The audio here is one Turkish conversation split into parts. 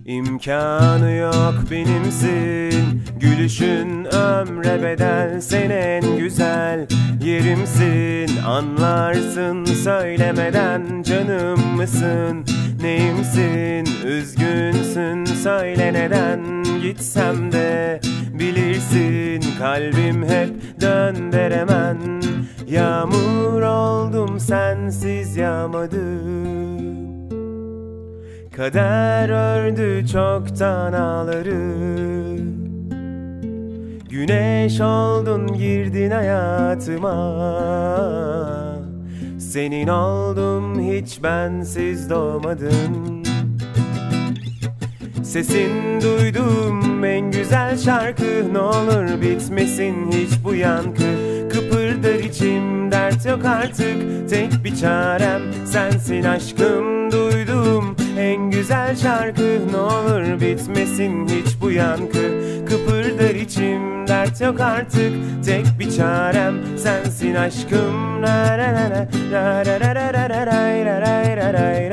İmkanı yok benimsin, gülüşün ömre bedel, sen en güzel yerimsin. Anlarsın söylemeden, canım mısın, neyimsin, üzgünsün, söyle neden. Gitsem de bilirsin, kalbim hep dön der hemen. Yağmur oldum sensiz yağmadım, kader ördü çoktan ağları. Güneş oldun girdin hayatıma, senin oldum hiç bensiz doğmadım. Sesin duydum en güzel şarkı, ne olur bitmesin hiç bu yankı. Kıpırdar içim, dert yok artık, tek bir çarem sensin aşkım. Duydum en güzel şarkı, ne olur bitmesin hiç bu yankı. Kıpırdar içim, dert yok artık, tek bir çarem sensin aşkım. La la la la la la la la la la la la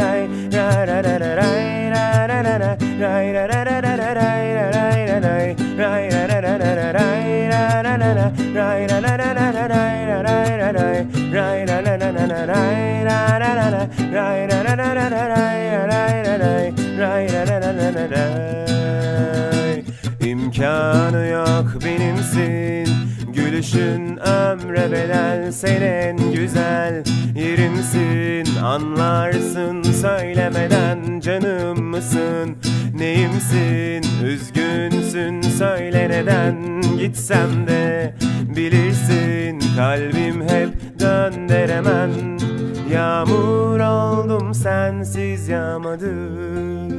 İmkanı yok benimsin, gülüşün ömre bedel, sen en güzel yerimsin. Anlarsın söylemeden, canım mısın, neyimsin, üzgünsün, söyle neden. Gitsem de bilirsin, kalbim hep dön der hemen. Yağmur oldum sensiz yağmadım,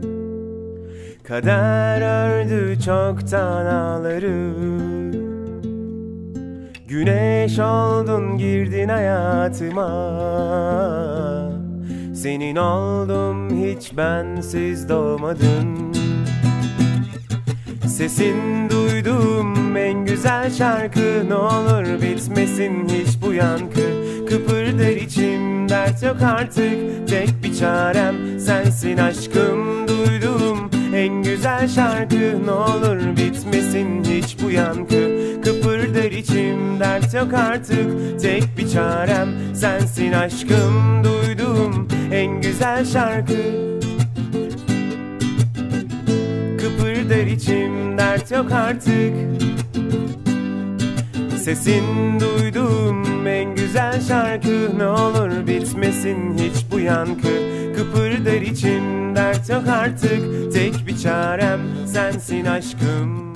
kader ördü çoktan ağları. Güneş oldun girdin hayatıma, senin oldum hiç bensiz doğmadım. Sesin duydum en güzel şarkı, ne olur bitmesin hiç bu yankı. Kıpırdar içim, dert yok artık, tek bir çarem sensin aşkım. Duydum en güzel şarkı, ne olur bitmesin hiç bu yankı. Kıpırdar içim, dert yok artık, tek bir çarem sensin aşkım. Duydum en güzel şarkı, kıpırdar içim, dert yok artık. Sesin duydum en güzel şarkı, ne olur bitmesin hiç bu yankı. Kıpırdar içim, dert yok artık, tek bir çarem sensin aşkım.